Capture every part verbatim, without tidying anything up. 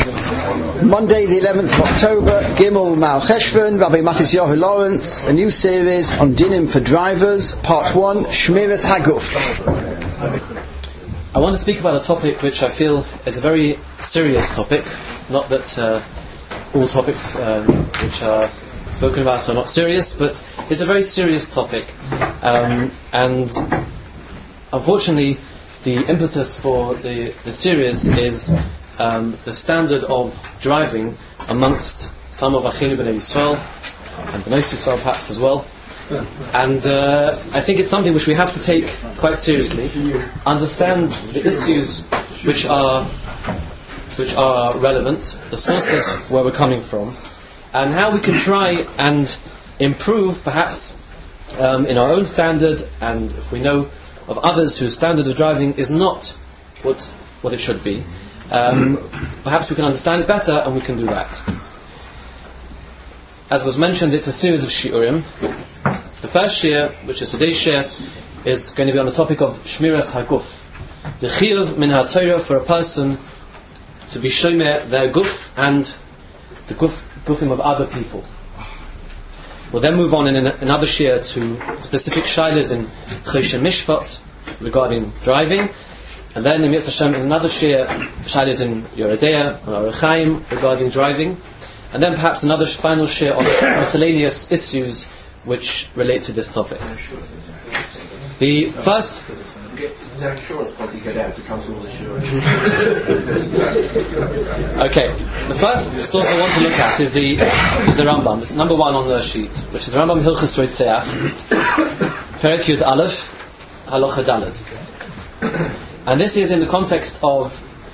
Monday the eleventh of October, Gimel Mal Cheshvan, Rabbi Matisyahu Lawrence, a new series on Dinim for drivers, part one, Shmiras Haguf. I want to speak about a topic which I feel is a very serious topic. Not that uh, all topics um, which are spoken about are not serious, but it's a very serious topic. Um, and unfortunately, the impetus for the, the series is um, the standard of driving amongst some of Achinu B'nai Yisrael, and B'nai Yisrael perhaps as well. And uh, I think it's something which we have to take quite seriously, understand the issues which are which are relevant, the sources where we're coming from, and how we can try and improve perhaps um, in our own standard, and if we know of others whose standard of driving is not what what it should be, um, perhaps we can understand it better and we can do that. As was mentioned, it's a series of shiurim. The first shir, which is today's shir, is going to be on the topic of Shmiras Haguf, the chiyuv min haTorah for a person to be shomer their guf and the guf, gufim of other people. We'll then move on in an, another shir to specific shilas in Choshen Mishpat regarding driving, and then in Mitzvah Hashem in another shir shilas in Yoredeya or Orach Chaim regarding driving, and then perhaps another final shir on miscellaneous issues which relate to this topic. The first... Okay, the first source I want to look at is the is the Rambam. It's number one on the sheet, which is Rambam Hilchos Roitzeach, Perek Yud Aleph, Halacha Daled. And this is in the context of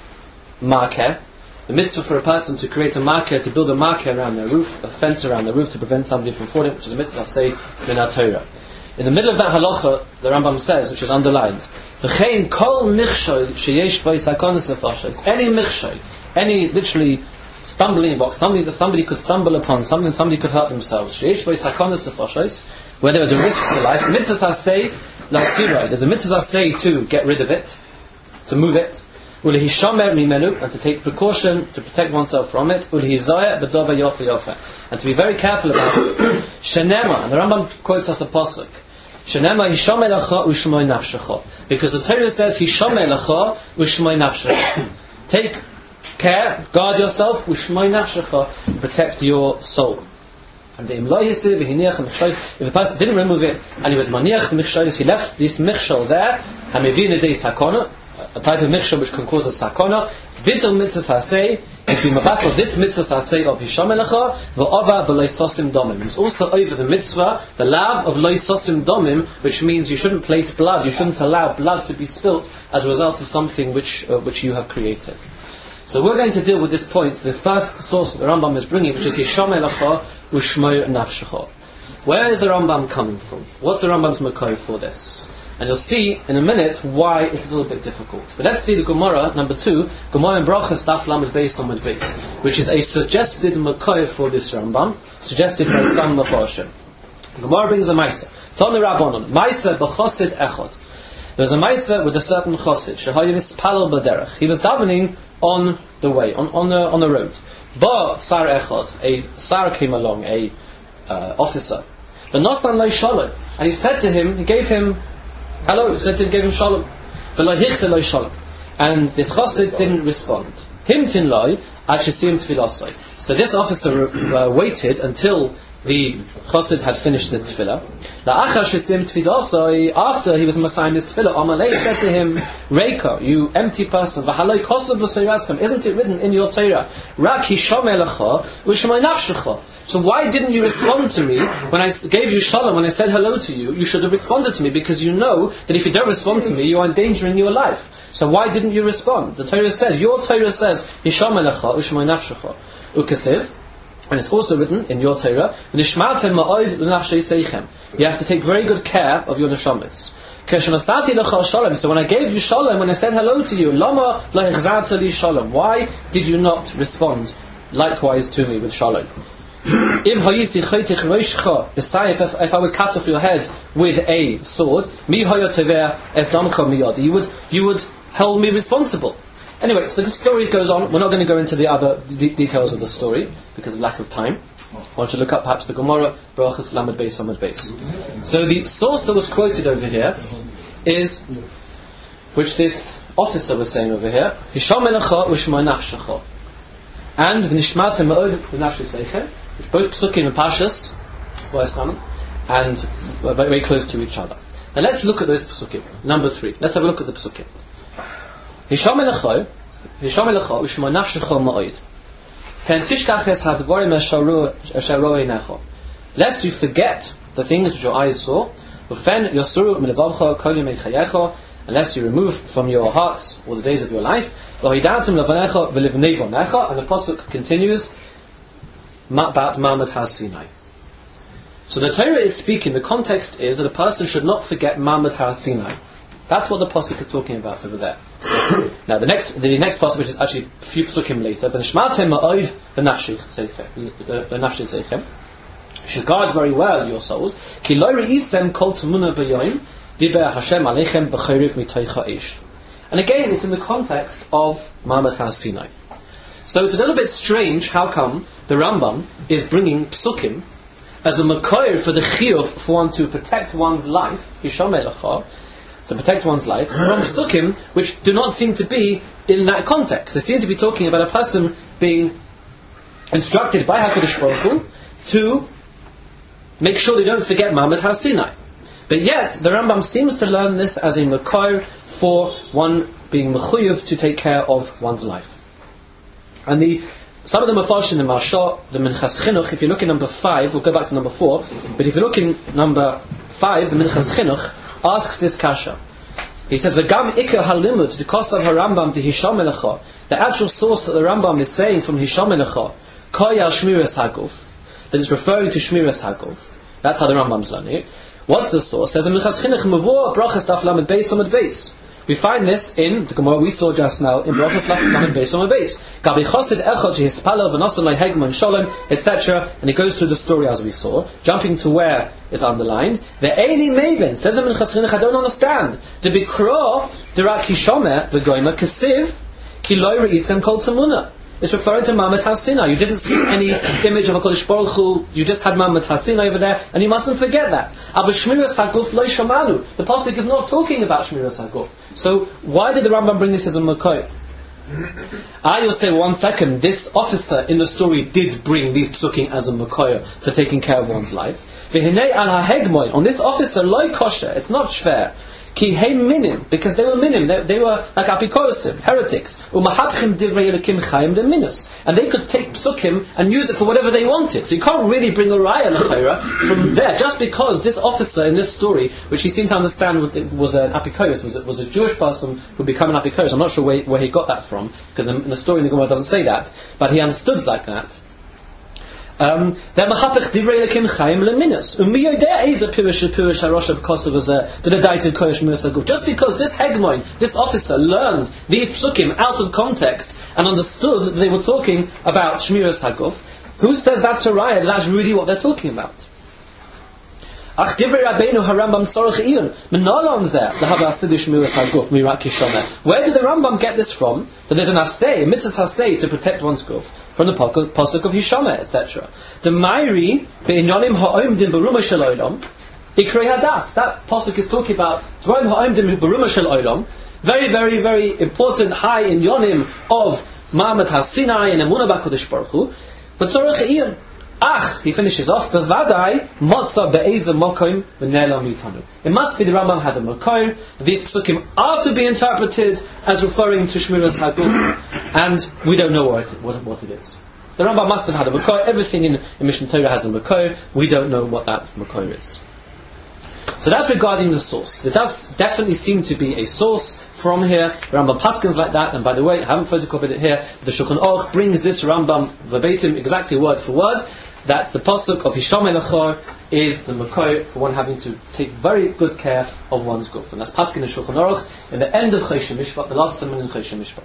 marker, the mitzvah for a person to create a marker, to build a marker around their roof, a fence around their roof to prevent somebody from falling, which is a mitzvah, say, min haTorah. In the middle of that halacha, the Rambam says, which is underlined, V'chein kol michshol sheyesh bo sakonos nefashos. Any michshol, any literally stumbling block, something that somebody could stumble upon, something somebody could hurt themselves. Sheyesh bo sakonos nefashos, where there is a risk to life. Mitzvah say la'tzirah. There's a mitzvah say to get rid of it, to move it. Ulehishamer mimenu, and to take precaution to protect oneself from it. Ulehizayah b'dava yofa yofa, and to be very careful about it. Shenema, and the Rambam quotes us a pasuk. Shenema hishamer lacha u'shmoi nafshecha, because the Torah says hishamer lacha u'shmoi nafshecha. Take care, guard yourself, u'shmoi nafshecha, protect your soul. And the imlo yisiv v'hiniach michshol. If a person didn't remove it and he was maniach the michshol, he left this michshol there, hamivin edei sakona, a type of michshol which can cause a sakona. Bitul mitzvah hasei, if you mabattle this mitzvah hasei of hishamer lacha, v'ova b'lo sosim domim. It's also over the mitzvah, the lav of lo sosim domim, which means you shouldn't place blood, you shouldn't allow blood to be spilt as a result of something which uh, which you have created. So we're going to deal with this point, the first source the Rambam is bringing, which is hishamer lacha u'shmoi nafshecha. Where is the Rambam coming from? What's the Rambam's makor for this? And you'll see in a minute why it's a little bit difficult. But let's see the Gemara, number two, Gemara in Brachas Daf Lamed Beis Amud Beis, which is a suggested makor for this Rambam, suggested by some Mefarshim. Gemara brings a Maisa. Tani Rabbanon, Maisa b'chosid echad. There's a Maisa with a certain chosid, shehayu mispalel b'derech. He was davening on the way, on, on, the, on the road. Ba sar echad, a sar came along, a uh, officer. V'nosan lo shalom. And he said to him, he gave him hello, so he gave him shalom. And this chassid didn't respond. Him tin loy, achisim tfilasoi. So this officer uh, waited until the chassid had finished his tefillah. After he was masayim his tefillah, Amalei said to him, Reika, you empty person, isn't it written in your Torah, Rak hishamer lecha u'shmoi nafshecha? So why didn't you respond to me when I gave you shalom, when I said hello to you? You should have responded to me, because you know that if you don't respond to me, you are endangering your life. So why didn't you respond? The Torah says, your Torah says, hishamer lecha u'shmoi nafshecha. Ukasiv, and it's also written in your Torah, you have to take very good care of your neshamas. So when I gave you shalom, when I said hello to you, why did you not respond likewise to me with shalom? If I would cut off your head with a sword, you would you would hold me responsible. Anyway, so the story goes on. We're not going to go into the other d- details of the story because of lack of time. I want you to look up perhaps the Gemara, Brachas Lamed Beis Amud Beis. So the source that was quoted over here is, which this officer was saying over here, Hisham Melecha U'Shma Nafshecha, and V'Nishmata Me'od V'Nafshe Seichem, which both Psukim and Pashas, and are very, very close to each other. Now let's look at those Psukim. Number three. Let's have a look at the Psukim. Hisham Melecha Hisham Melecha U'Shma Nafshecha Me'od. Lest you forget the things which your eyes saw, unless you remove from your hearts all the days of your life. And the pasuk continues about Ma'amad Har Sinai. So the Torah is speaking, the context is that a person should not forget Ma'amad Har Sinai. That's what the pasuk is talking about over there. Now the next, the next pasuk, which is actually a few pasukim later, v'nishmatem ma'od v'nafshei seichem, you should guard very well your souls. Ki lo re'isem kol tamuna b'yoyim diber Hashem aleichem b'chayriv mitoich ha'esh. And again, it's in the context of Ma'amad Har Sinai. So it's a little bit strange how come the Rambam is bringing pasukim as a makoir for the chiyuv for one to protect one's life, Hisham Melecha, to protect one's life, from psukim which do not seem to be in that context. They seem to be talking about a person being instructed by HaKadosh Baruch Hu to make sure they don't forget Ma'amad Har Sinai. But yet, the Rambam seems to learn this as a makor for one being mechuyev to take care of one's life. And the some of them are found in the Marsha, the Minchas Chinuch. If you look in number five, we'll go back to number four, but if you look in number five, the Minchas Chinuch asks this kasha. He says, "V'gam ikar halimud the cost of Harambam to Hisham Melecha." The actual source that the Rambam is saying from Hisham Melecha, Koyal Shmiras Haguf, that it's referring to Shmiras Haguf. That's how the Rambam's learning it. What's the source? There's a Minchas Chinuch Mavur Brachas Daf Lamed Beis Amud Beis. We find this in the Gemara we saw just now in Brachas Lamed Beis Amud Beis. Gabi Chosid Echad Shehispalel V'Nasan Lo Hegman Shalom, et cetera. And he goes through the story as we saw, jumping to where it's underlined. The Eili Maven says in Minchas Chinuch, I don't understand. The Bikro Dirat Kishomer V'Goyma Kesiv Ki Lo Re'isem Kol Tamuna. It's referring to Ma'amad Har Sinai. You didn't see any image of HaKadosh Baruch Hu. You just had Ma'amad Har Sinai over there, and you mustn't forget that. Abu Shmiras Haguf Lo Shamanu. The pasuk is not talking about Shmiras Haguf. So why did the Rambam bring this as a makor? I will say one second. This officer in the story did bring these psukim as a makor for taking care of one's life. V'hinei al ha'hegmoy, on this officer lo kosher. It's not shver. Ki hey minim, because they were minim, they, they were like apikosim, heretics. Umahatchim divrei elikim chayim de minus, and they could take psukim and use it for whatever they wanted. So you can't really bring a raya l'chayra from there, just because this officer in this story, which he seemed to understand was an apikoros, was, was a Jewish person who became an apikoros. I'm not sure where, where he got that from, because in the story in the Gemara doesn't say that, but he understood like that. Um, they're mahapech divrei elikim chayim leminus. Umi yodea is a pirish pirish harosha because it was a the daited kodesh miras haguf. Just because this hegmoin, this officer, learned these psukim out of context and understood that they were talking about shmiras haguf, who says that's a raya? That's really what they're talking about. Ach divrei Rabbeinu Harambam sorach iyun menalon zeh lahava asidish shmiras haguf mirak kishomer. Where did the Rambam get this from? That there's an asay, a mitzvah asay to protect one's guf from the pasuk of Hishomer, et cetera. The Mairi be'inyonim ha'omdim beruma shel olam ikrei hadas. That pasuk is talking about dvarim ha'omdim beruma shel olam. Very, very, very important high in yonim of Ma'amad Har Sinai and Emunah b'Kodesh Baruch Hu. But sorach iyun. Ach, he finishes off, Bevadai, Motza be'ezah mokoim v'nelam mitanu. It must be the Rambam had a mokoim, that these psukim are to be interpreted as referring to Shmiras Haguf, and we don't know what it, what, what it is. The Rambam must have had a mokoim. Everything in, in Mishnah Torah has a mokoim. We don't know what that mokoim is. So that's regarding the source. It does definitely seem to be a source from here. The Rambam paskins like that, and by the way, I haven't photocopied it here, but the Shulchan Aruch brings this Rambam verbatim, exactly word for word, that the pasuk of Hisham Melecha is the makor for one having to take very good care of one's guf. And that's paskin in Shulchan Aruch in the end of Choshen Mishpat, the last sermon in Choshen Mishpat.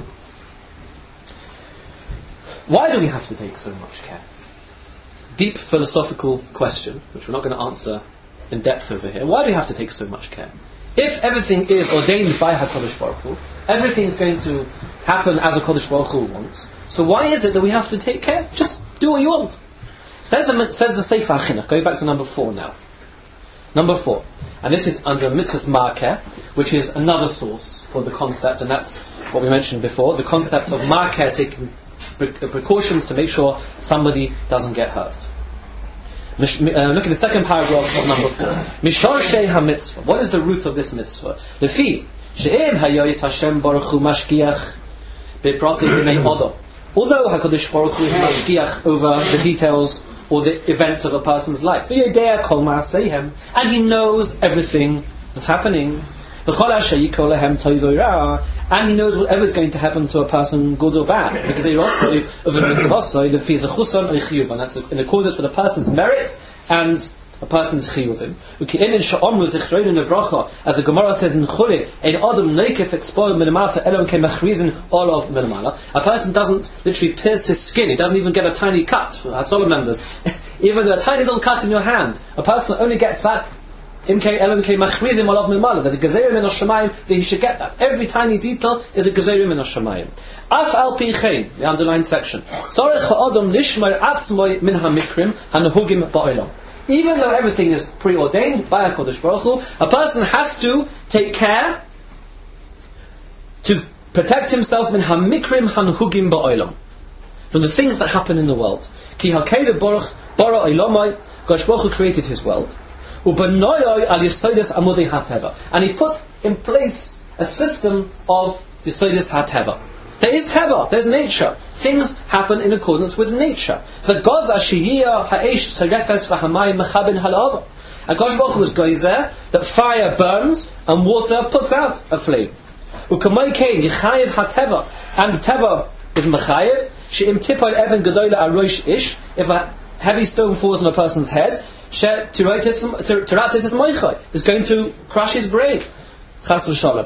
Why do we have to take so much care? Deep philosophical question, which we're not going to answer in depth over here. Why do we have to take so much care? If everything is ordained by HaKadosh Baruch Hu, everything's going to happen as a Kodesh Baruch Hu wants. So why is it that we have to take care? Just do what you want. Says the says the Sefer HaChinuch. Going back to number four now. Number four, and this is under Mitzvahs Markeh, which is another source for the concept, and that's what we mentioned before, the concept of Markeh, taking pre- precautions to make sure somebody doesn't get hurt. Mish, uh, look at the second paragraph of number four. Mishar Shei HaMitzvah. What is the root of this mitzvah? Lefi she'em hayoyis Hashem Baruch Hu mashgiach beprati b'nei Adam. Although HaKadosh Baruch Hu is mashgiach over the details or the events of a person's life, and he knows everything that's happening, and he knows whatever's going to happen to a person, good or bad, because they also and that's in accordance with a person's merits and a person's chiyuvim. As the Gemara says in Chulin, all of milamala. A person doesn't literally pierce his skin; he doesn't even get a tiny cut. That's all members. Even a tiny little cut in your hand, a person only gets that. There's a gezerim in Hashemayim that he should get that. Every tiny detail is a gezerim in Hashemayim. Af al pi chein, the underlined section. Sorech ha'adam lishmar atzmoi min hamikrim hanahugim ba'olam. Even though everything is preordained by HaKadosh Baruch Hu, a person has to take care to protect himself min hamikrim hanahugim ba'olam, from the things that happen in the world. Ki hakei baruch bara olamai, Gosh Baruch Hu created his world. And he put in place a system of Yesodis HaTeva. There is Teva, there's nature. Things happen in accordance with nature. The Goz Ashiyah Ha'esh Sarefes V'Hamayim Mechabin Halava. And Gosh Baruch Hu was gozer that fire burns and water puts out a flame. Ukamay Kain Yechayev HaTeva, and the Teva is Mechayev. She'im Tipol Even Gedola Arosh Ish. If a heavy stone falls on a person's head, is going to crush his brain. Chas v'shalom.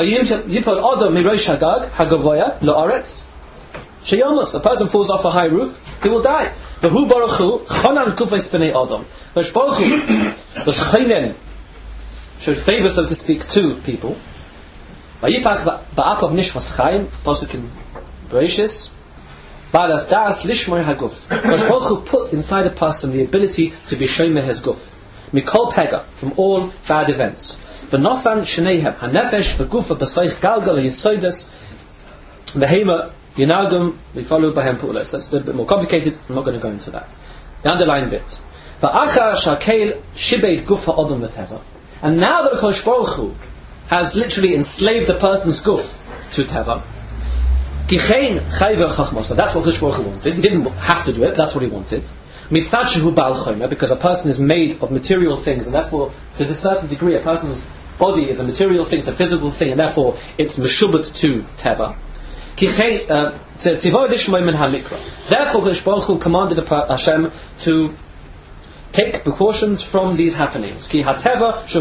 A person falls off a high roof, he will die. The Hu Baruch Hu Chonan Kufes B'nei Adam. The Baruch Hu was Chonen, showed favor, so to speak, to people. Vayipach ba'apav nishmas Chaim, pasuk in Bereshis. Balas das lishmor haguf. Baruch Hu put inside a person the ability to be shomer his guf. Mikol pega, from all bad events. V'nosan shneihem hanefesh v'gufa b'soich galgal yisodas v'hema yinagum. We follow b'hem pu'ulos. That's a little bit more complicated. I'm not going to go into that. The underlying bit. V'achar shakel shibeit gufa odom v'teva. And now that Kodesh Baruch Hu has literally enslaved the person's guf to teva, so that's what Kodesh Baruch Hu wanted. He didn't have to do it, that's what he wanted. Because a person is made of material things, and therefore, to a certain degree, a person's body is a material thing, it's a physical thing, and therefore, it's meshubat to teva. Therefore, Kodesh Baruch Hu commanded Hashem to take precautions from these happenings. Because if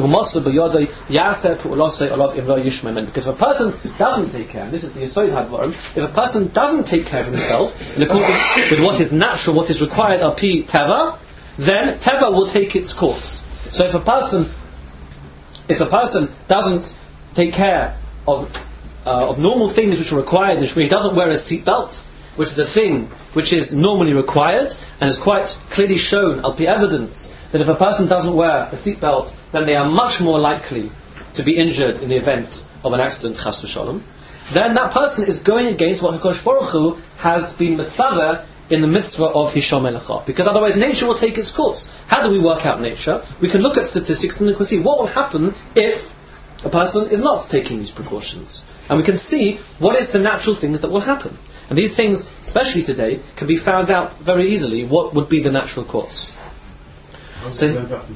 a person doesn't take care, and this is the Yesod Hadvarim, if a person doesn't take care of himself in accordance with what is natural, what is required al pi teva, then teva will take its course. So if a person, if a person doesn't take care of uh, of normal things which are required, he doesn't wear a seatbelt, which is the thing which is normally required, and is quite clearly shown, al pi evidence, that if a person doesn't wear a seatbelt, then they are much more likely to be injured in the event of an accident, chas v'shalom, then that person is going against what HaKadosh Baruch Hu has been mitzaver in the mitzvah of Hisham Melacha. Because otherwise nature will take its course. How do we work out nature? We can look at statistics and we can see what will happen if a person is not taking these precautions. And we can see what is the natural things that will happen. And these things, especially today, can be found out very easily what would be the natural course. So,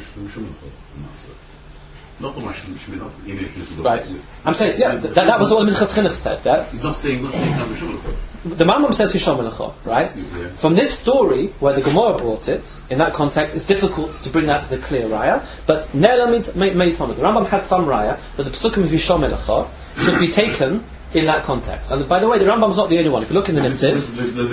right. I'm saying, yeah, that, that was what Minchas Chinuch said. Yeah? He's not saying, not saying the Rambam says Hisham Melacha, right? Yeah. From this story, where the Gemara brought it, in that context, it's difficult to bring that as a clear raya. But Nela made on it. The Rambam had some raya that the Pesukim of Hisham Melacha should be taken in that context. And by the way, the Rambam's not the only one. If you look in the Nitziv,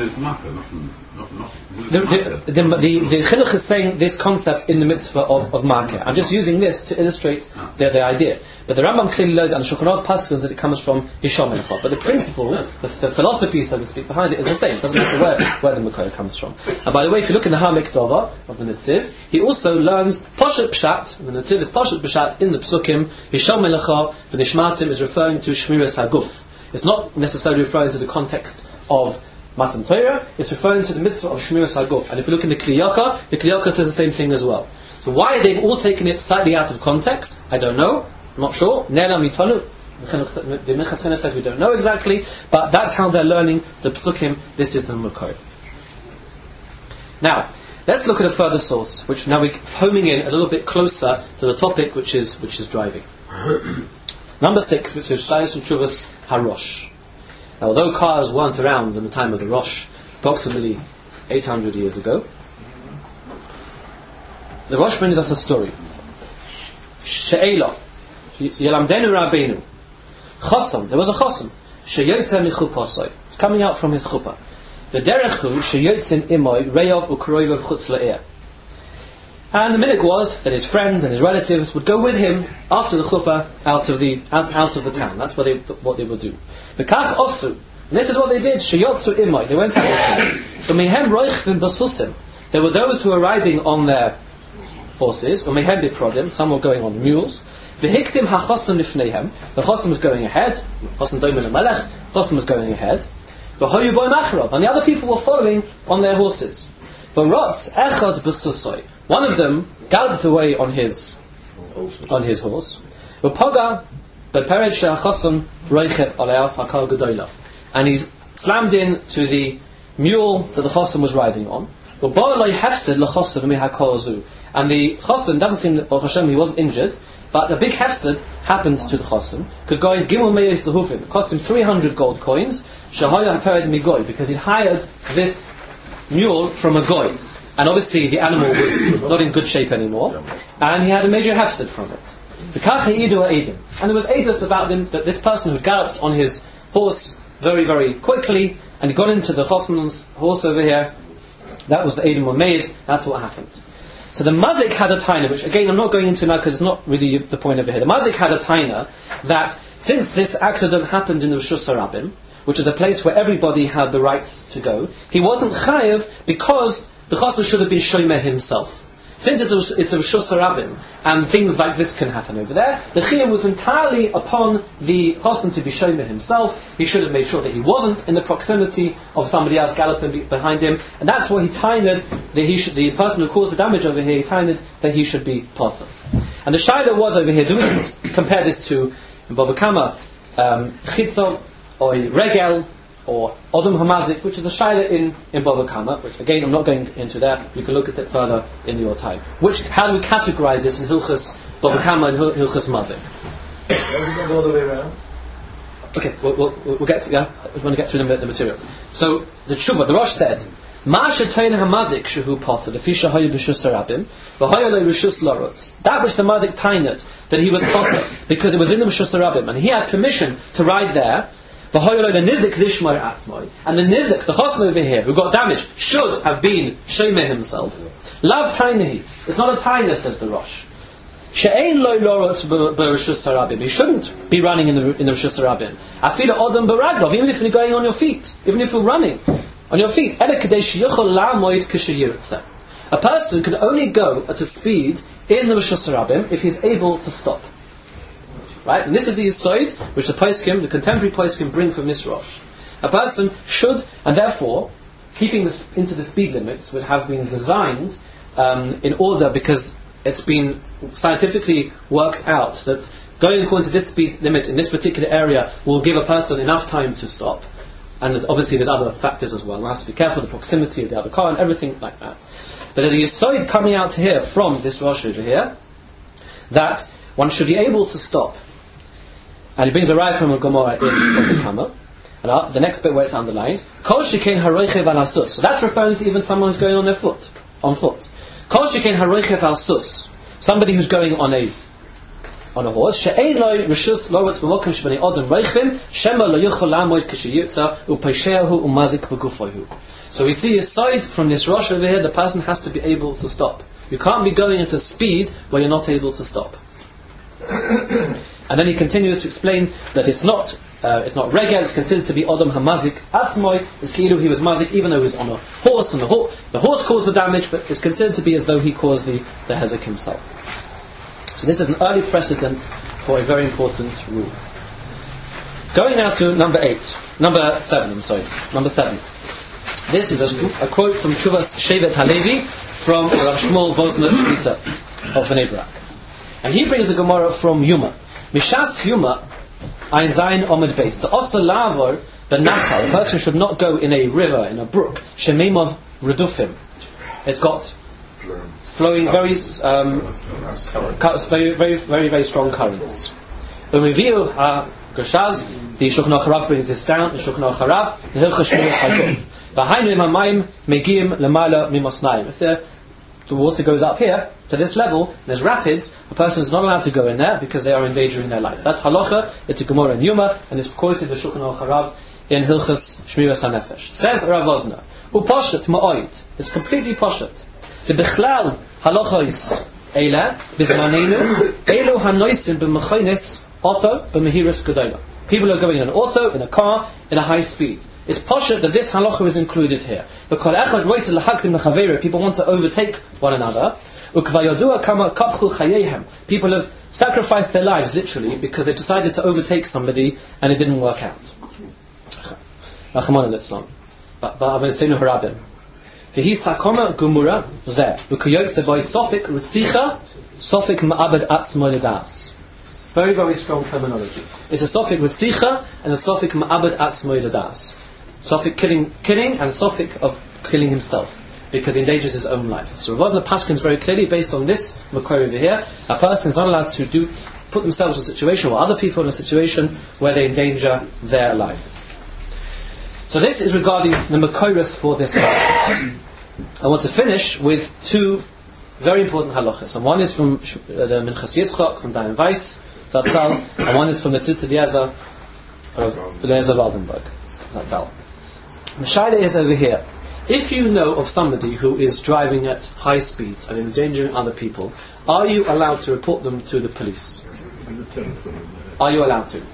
the, the, the, the, the Chinuch is saying this concept in the mitzvah of, of Makeh. I'm just using this to illustrate the, the idea. But the Rambam clearly knows, and the Shulchan Aruch passes that it comes from Hisham Melechot. But the principle, the, the philosophy, so to speak, behind it is the same. It doesn't matter where, where the Makeh comes from. And by the way, if you look in the HaMikdava of the Nitziv, he also learns Poshet Pshat. The Nitziv is Poshet Pshat in the Psukim. Hisham Melechot, the Nishmatim, is referring to Shmiras HaGuf. It's not necessarily referring to the context of Matan Torah, it's referring to the mitzvah of Shmiras HaGuf. And if you look in the Kli Yakar, the Kli Yakar says the same thing as well. So why they've all taken it slightly out of context, I don't know. I'm not sure. Ne'elam mitanu. The Minchas Chinuch says we don't know exactly, but that's how they're learning the Psukim. This is the Makor. Now, let's look at a further source, which now we're homing in a little bit closer to the topic, which is which is driving. Number six, which is Shayos and Chuvas HaRosh. Now, although cars weren't around in the time of the Rosh, approximately eight hundred years ago, the Rosh brings us a story. She'ela, Yelamdenu Rabbeinu, Chosam, there was a Chosam, Sheyotze Michupasai, coming out from his chuppah. The Derechu, Sheyotzin Imoy, Reyav Ukroivav Chutz La'er. And the minhag was that his friends and his relatives would go with him after the chuppah out of the out, out of the town. That's what they what they would do. V'kach osu, and this is what they did. Sheyotzu Imoy, they went out with him. V'mehem roichvim basusim. There were those who were riding on their horses, or mehem biprodim. Some were going on mules. V'hiktim hachosam lifneihem. The chosim was going ahead. Chosim doimen hamelech. Chosim was going ahead. V'hoyu boy macharov, and the other people were following on their horses. V'rotz echad b'susoi. One of them galloped away on his on his horse. V'paga bepered she'achosam roichev alei hakal gedola, and he slammed into the mule that the chosim was riding on. V'ba'alei hefsed lechosim mihakol zu, and the chosim doesn't seem that Baruch Hashem he wasn't injured, but a big hefsed happened to the chosim. Could go in gimel meyos lehufim. It cost him three hundred gold coins. Shehaya hapered migoy, because he hired this mule from a goy. And obviously the animal was not in good shape anymore, and he had a major hefsed from it. And there was edus about him that this person who galloped on his horse very, very quickly, and he got into the chosim's horse over here. That was the edim were made. That's what happened. So the mazik had a taina, which again I'm not going into now because it's not really the point over here. The mazik had a taina that since this accident happened in the Rishus HaRabim, which is a place where everybody had the rights to go, he wasn't chayev because the chosim should have been shomer himself. Since it's a, it's a Rishus HaRabim, and things like this can happen over there, the chiyuv was entirely upon the chosim to be shomer himself. He should have made sure that he wasn't in the proximity of somebody else galloping behind him, and that's why he tained that he should, the person who caused the damage over here, he tained that he should be part of. And the shaila was over here, do we compare this to Bava Kama, um, chitzah, or regel, or Odom Hamazik, which is a shaila in, in Bava Kama, which again I'm not going into there, you can look at it further in your time. Which, how do we categorize this in Hilchas Bava Kama and Hilchas Mazik? Go all the way around. Okay, we'll, we'll, we'll get to, yeah, we want to get through the, the material. So, the Tshuva, the Rosh said, Ma shetoin hamazik shehu potter, the fisha hayu b'shus harabim, v'hayu lo rishus lorotz. That which the mazik tained, that he was potter, because it was in the b'shus harabim, and he had permission to ride there. And the nizik, the chosim over here, who got damaged, should have been shomer himself. Lav tainahi. It's not a taina, says the Rosh. She'ein lo lorotz b'rishus harabim. He shouldn't be running in the in the rishus harabim. Afila odam baraglov, even if you're going on your feet, even if you're running on your feet. A person can only go at a speed in the rishus harabim if he's able to stop. Right? And this is the yisoid which the poskim, the contemporary poskim, bring from this Rosh. A person should, and therefore, keeping this into the speed limits would have been designed um, in order, because it's been scientifically worked out that going according to this speed limit in this particular area will give a person enough time to stop. And obviously there's other factors as well. One has to be careful, the proximity of the other car and everything like that. But there's a yisoid coming out here from this Rosh over here that one should be able to stop. And he brings a raya from a Gemara in Bava Kama. And uh, the next bit where it's underlined, Kol shekain haroichev al hasus. So that's referring to even someone who's going on their foot, on foot. Kol shekain haroichev al sus. Somebody who's going on a on a horse. She'ein loy rishus lorotz b'mokim shebnei odom reichvim shema lo yuchol lamoid k'sheyitza u'peishehu u'mazik b'gufohu. So we see aside from this rush over here, the person has to be able to stop. You can't be going at a speed where you're not able to stop. And then he continues to explain that it's not uh, it's not regel, it's considered to be odom hamazik atzmoi. It's ki'ilu he was mazik even though he was on a horse, and the, ho- the horse caused the damage, but it's considered to be as though he caused the, the hezek himself. So this is an early precedent for a very important rule. Going now to number eight, number seven. I'm sorry, number seven. This is a, a quote from Tshuvas Shevet Halevi from Rav Shmuel Vosner Shlita of Bnei Brak, and he brings a Gemara from Yuma. Mishas Yuma ein zayin omid beis to also lavor the nachal. A person should not go in a river, in a brook. Shemimov redufim. It's got flowing very, um, very, very, very, very strong currents. Umiviu ha gershaz. The Shulchan Aruch brings this down. The Shulchan Aruch the Hilchos Shmiras Haguf. V'hainu imamayim megiyim lemala mimasnayim. If the the water goes up here to this level, there's rapids, a person is not allowed to go in there because they are endangering their life. That's halacha, it's a Gemara in Yuma, and it's quoted in the Shulchan Aruch in Hilchos Shmiras HaNefesh. Says Rav Vosner, u'poshet ma'oid, it's completely poshet. The bichlal halachos eila, bizmanenu, elu hanoisin b'mechonis, auto, b'mehiris gedola. People are going in an auto, in a car, in a high speed. It's poshet that this halacha is included here. People want to overtake one another. People have sacrificed their lives literally because they decided to overtake somebody and it didn't work out. But I'm going to say no harabim. Vehi sakoma gumura zeh. V'kuyoyse by sofik ritzicha, sofik ma'abed atzmo ledas. Very, very strong terminology. It's a sofik ritzicha and a sofik ma'abed atzmo ledas. Sofik killing, killing, and sofik of killing himself because he endangers his own life. So Rav Vosner paskins very clearly based on this makor over here. A person is not allowed to do put themselves in a situation or other people in a situation where they endanger their life. So this is regarding the makoros for this halakha. I want to finish with two very important halachas. And one is from the Minchas Yitzchak from Dayan Weiss Zatzal, and one is from the Tzitz Eliezer of Eliezer Waldenberg Zatzal. The shaila is over here. If you know of somebody who is driving at high speed and endangering other people, are you allowed to report them to the police? Are you allowed to?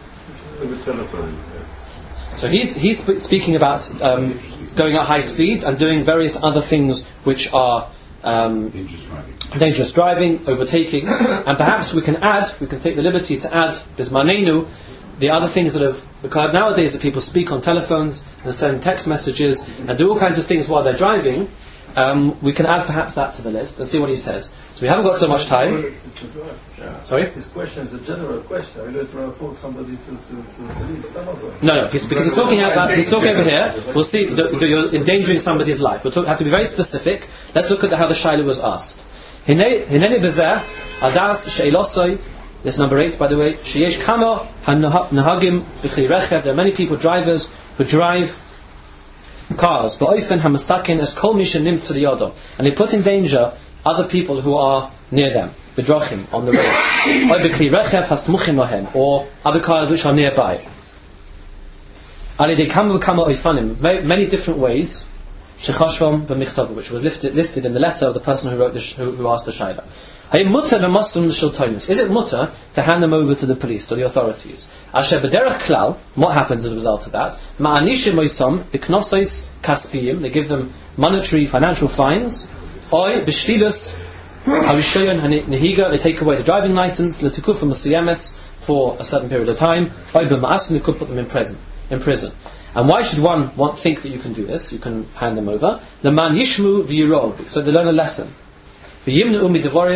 So he's he's sp- speaking about um, going at high speed and doing various other things which are um, dangerous driving. dangerous driving, overtaking, and perhaps we can add, we can take the liberty to add bismanenu, the other things that have, because nowadays that people speak on telephones and send text messages and do all kinds of things while they're driving, um, we can add perhaps that to the list and see what he says. So we haven't got so much time. Sorry? His question is a general question. Are you going to report somebody to, to, to the police? No, no, he's, because he's talking about, he's talking over here. We'll see, the, the, you're endangering somebody's life. We'll talk, have to be very specific. Let's look at the, how the shaila was asked. Hineni bezeh, adas she'elosoi. This is number eight, by the way. Sheyesh kama hanahagim b'chli rechev. There are many people, drivers, who drive cars. Ba'ofen hamasakin as kol misha nimtz liyadam, and they put in danger other people who are near them, the drachim on the road. Oy b'chli rechev hasmuchim lahem, or other cars which are nearby. Alidei kama v'kama oifanim, many different ways. Shechashvam b'michtav, which was listed, listed in the letter of the person who wrote the sh- who, who asked the shaila. Is it mutter to hand them over to the police, to the authorities? Asher b'derech klal, what happens as a result of that? Ma'anishim oisam b'knosos kaspiyim, they give them monetary, financial fines. Oy b'shlilus harishoyon hanehiga, they take away the driving license l'tikufa musiyemes for a certain period of time. Oy b'ma'asim, you could put them in prison. In prison. And why should one, one think that you can do this? You can hand them over. L'man yishmu v'yirol, so they learn a lesson. And they will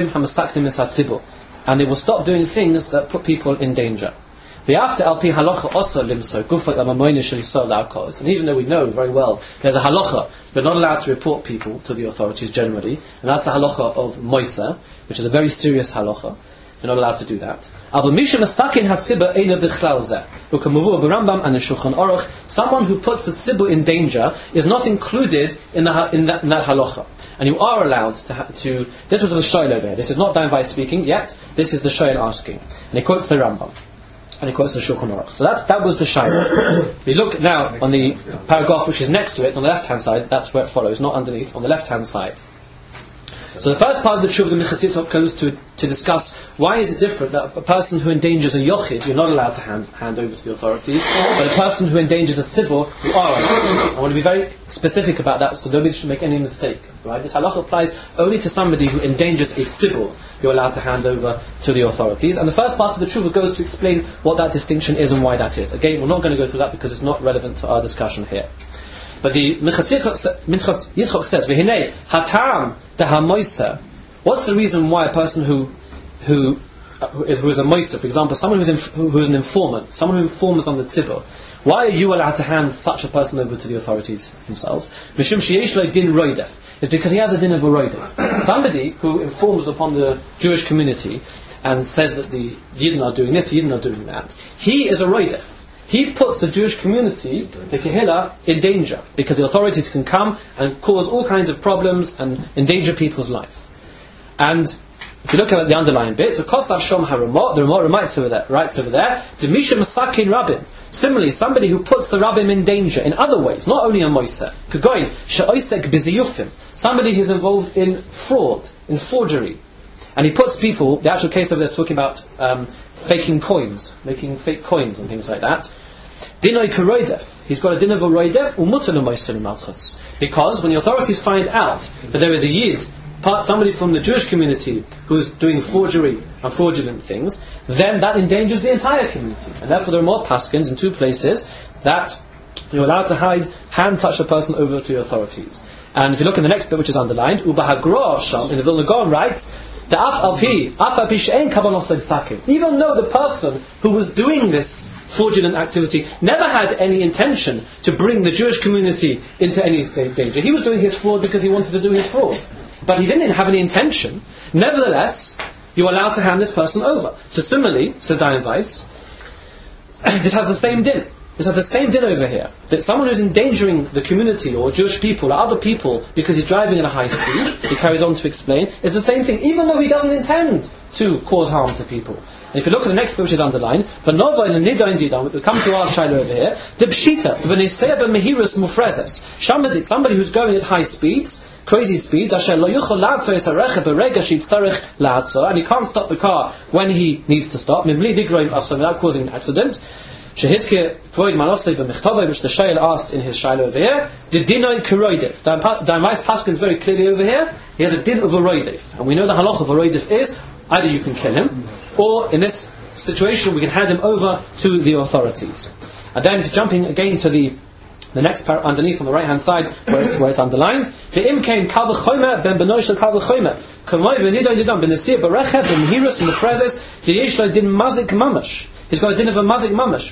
stop doing things that put people in danger. And even though we know very well there's a halacha, we're not allowed to report people to the authorities generally, and that's a halacha of Moisa, which is a very serious halacha. You're not allowed to do that. Someone who puts the tzibur in danger is not included in, the, in, that, in that halacha. and you are allowed to, ha- to this was the Shoel over here, this is not Dan Weiss speaking yet, this is the Shoel asking, and he quotes the Rambam, and he quotes the Shulchan Aruch. So that, that was the Shaila. If you look now on the paragraph which is next to it, on the left hand side, that's where it follows, not underneath, on the left hand side. So the first part of the Tshuva, the Minchas Yitzchok, goes to to discuss why is it different that a person who endangers a yochid, you're not allowed to hand, hand over to the authorities, but a person who endangers a tzibur, you are allowed. I want to be very specific about that, so nobody should make any mistake. Right? This halacha applies only to somebody who endangers a tzibur. You're allowed to hand over to the authorities. And the first part of the Tshuva goes to explain what that distinction is and why that is. Again, we're not going to go through that because it's not relevant to our discussion here. But the Minchas Yitzchok says, "V'hinei hatam dehamoisa." What's the reason why a person who who uh, who is a moisa, for example, someone who's inf- who is an informant, someone who informs on the tzibur, why are you allowed to hand such a person over to the authorities himself? Mishum sheyesh lo din roidef. It's because he has a din of a roidef. Somebody who informs upon the Jewish community and says that the Yidden are doing this, the Yidden are doing that. He is a roidef. He puts the Jewish community, the Kehillah, in danger because the authorities can come and cause all kinds of problems and endanger people's life. And if you look at the underlying bit, the Kosav Shom HaRamot, the Ramot writes over there, writes over there, Demisha Masakin Rabbin. Similarly, somebody who puts the Rabbim in danger in other ways, not only a Moiseh, Kagoin, She'oisek Biziyufim, somebody who's involved in fraud, in forgery. And he puts people, the actual case over there is talking about um, faking coins, making fake coins and things like that. Dinoi Keroidef, he's got a din of a roidef, umutal Moiseh Malchus. Because when the authorities find out that there is a Yid, part, somebody from the Jewish community who's doing forgery and fraudulent things, then that endangers the entire community. And therefore there are more paskins in two places that you're allowed to hide, hand such a person over to the authorities. And if you look in the next bit which is underlined, Ubahagra Sham in the Vilna Gaon writes, the Af Alpi, Af Alpi She'en Kavanos Sakin. Even though the person who was doing this fraudulent activity never had any intention to bring the Jewish community into any danger. He was doing his fraud because he wanted to do his fraud. But he didn't have any intention. Nevertheless, you're allowed to hand this person over. So similarly, says Dayan Weiss, this has the same din. This has the same din over here. That someone who's endangering the community or Jewish people or other people because he's driving at a high speed, he carries on to explain, is the same thing, even though he doesn't intend to cause harm to people. And if you look at the next bit which is underlined, for Nova in the Nida in Didan, we come to our Shiloh over here, the Pshita, the Benesea Mehirus Mufrezes, somebody, somebody who's going at high speeds, crazy speeds, and he can't stop the car when he needs to stop, without causing an accident. Shehizke Freud Manosei b'Mechtova, which the Shail asked in his Shiloh over here, the Dinoi Keroidif. Dan Weiss Paskin is very clearly over here. He has a din of a roidif, and we know the halach of a roidif is either you can kill him, or in this situation we can hand him over to the authorities. And then jumping again to the the next part underneath on the right hand side where it's, where it's underlined, the im came kal v'chomer ben benoy shel kal v'chomer kamay benido nidam benesir berechet b'mehirus b'mefrezes the yesh lo din mazik mamash. He's got a din of a mazik mamash.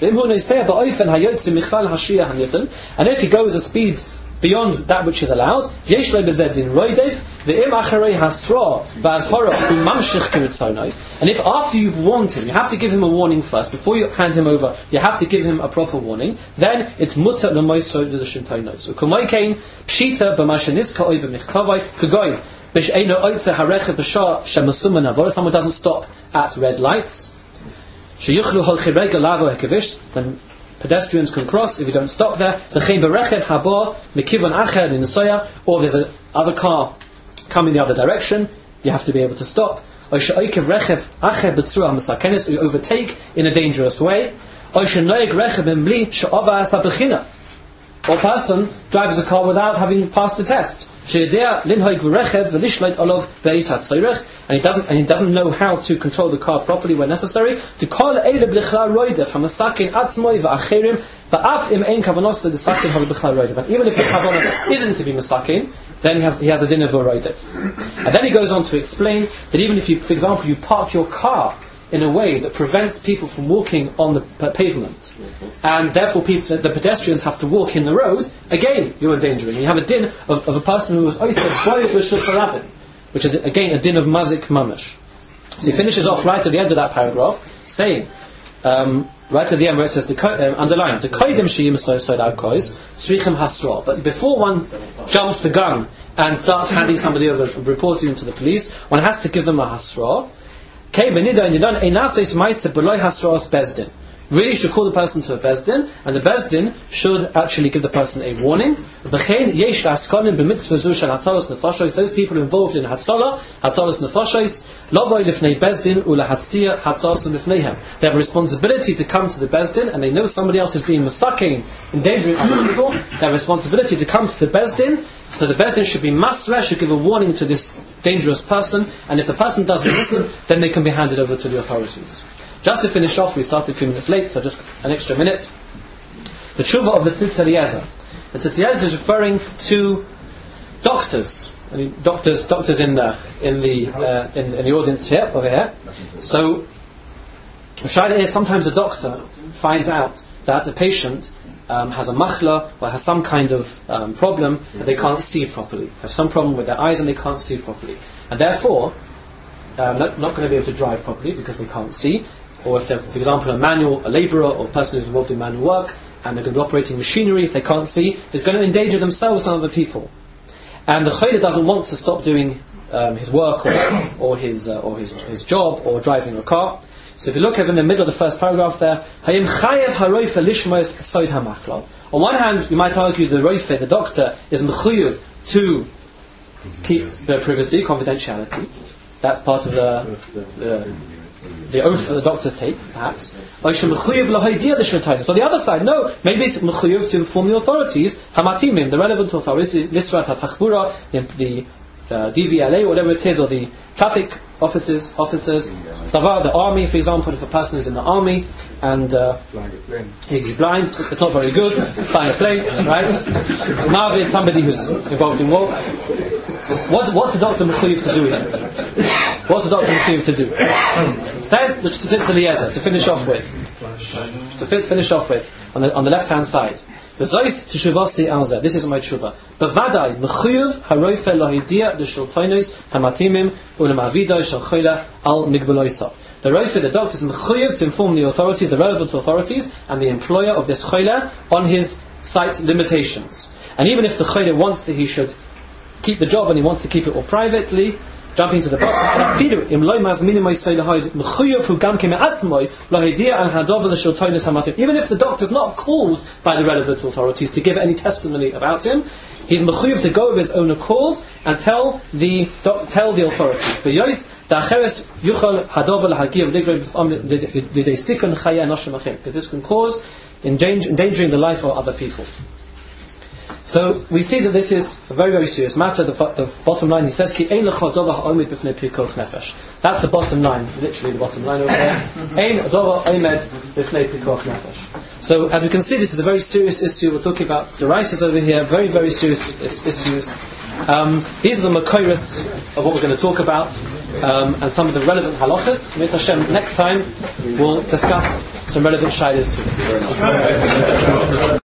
And if he goes at speeds beyond that which is allowed, yesh lo bezed din roidev v'im acharei hasra v'azhara u'mamshich k'mitzonai. And if after you've warned him, you have to give him a warning first before you hand him over. You have to give him a proper warning. Then it's mutter l'moiso de l'shintaynos. So kumay kain pshita b'masheniska oy b'michtavai kugoy b'sheino oitze harechet b'shah shemasuma navor. Someone doesn't stop at red lights. Sheyuchlu holchirega lavo hekevish. Then pedestrians can cross if you don't stop there. V'chein berechet haba mikivon acher in the soya. Or there's a other car coming the other direction. You have to be able to stop. Or you overtake in a dangerous way. Or a person drives a car without having passed the test. And he doesn't and he doesn't know how to control the car properly when necessary. To call even if the kavanah isn't to be masakin, then he has he has a din of a roidef. And then he goes on to explain that even if you, for example, you park your car in a way that prevents people from walking on the p- pavement, and therefore people, the pedestrians have to walk in the road, again you're endangering. You have a din of, of a person who was oised, which is again a din of mazik mamash. So he finishes off right at the end of that paragraph, saying, um, right at the end where it says the um, underlined, the koidem sheyim soy soy kois srichem hasra. But before one jumps the gun and starts handing somebody over, reporting them to the police, one has to give them a hasra. Really, you should call the person to a bezdin, and the bezdin should actually give the person a warning. Those people involved in hatzalah, hatzalas nefashos, they have a responsibility to come to the bezdin, and they know somebody else is being masaking, endangering other people. They have a responsibility to come to the bezdin, so the bezdin should be masreh, should give a warning to this dangerous person, and if the person doesn't listen, then they can be handed over to the authorities. Just to finish off, we started a few minutes late, so just an extra minute. The tshuva of the Tzitz Eliezer. The Tzitz Eliezer is referring to doctors. I mean, doctors, doctors in the in the uh, in, in the audience here, over here. So, sometimes a doctor finds out that a patient um, has a machla or has some kind of um, problem that they can't see properly, have some problem with their eyes and they can't see properly, and therefore um, not, not going to be able to drive properly because they can't see. Or if they're, for example, a manual, a labourer or a person who's involved in manual work, and they're going to be operating machinery, if they can't see, is going to endanger themselves and other people. And the chayda doesn't want to stop doing um, his work or, or his uh, or his his job or driving a car. So if you look over in the middle of the first paragraph there, Hayim chayev haroife lishmos soid hamachla. On one hand, you might argue the roife, the doctor, is mechuyuv to keep the privacy, confidentiality. That's part of the. the the oath that the doctors take, perhaps. So the other side, no, maybe it's mechuyev to inform the authorities, hamatimim, the relevant authorities, lisrat hatachbura, the, the uh, D V L A, whatever it is, or the traffic officers, officers, Savar, the army, for example, if a person is in the army and uh, he's blind, it's not very good, flying a plane, right? Marvin, somebody who's involved in war. What, what's the doctor mechuyev to do here? What's the doctor mechuyev to do? Says the Tzitz Eliezer, to finish off with, to finish off with, on the, on the left hand side. This is my tshuva. Bevadai mechuyev haroife lahidia the shultonos hamatimim ulemavidai shalchoila al migbeloisav. The roife, the doctor, is mechuyev to inform the authorities, the relevant authorities, and the employer of this choila on his site limitations. And even if the choila wants that he should keep the job and he wants to keep it all privately, jumping to the bottom. Even if the doctor is not called by the relevant authorities to give any testimony about him, he's mechuyev to go of his own accord and tell the doc, tell the authorities. Because this can cause endangering the life of other people. So we see that this is a very, very serious matter. The, the bottom line, he says, Ki ein lecha dova ha'omed b'fnei pikuach nefesh. That's the bottom line, literally the bottom line over there. Ein dova omed b'fnei pikuach nefesh. So as we can see, this is a very serious issue. We're talking about deraisis over here, very, very serious is- issues. Um, these are the makoros of what we're going to talk about, um, and some of the relevant halachas. Mitzvah Hashem, next time we'll discuss some relevant shaylas to this.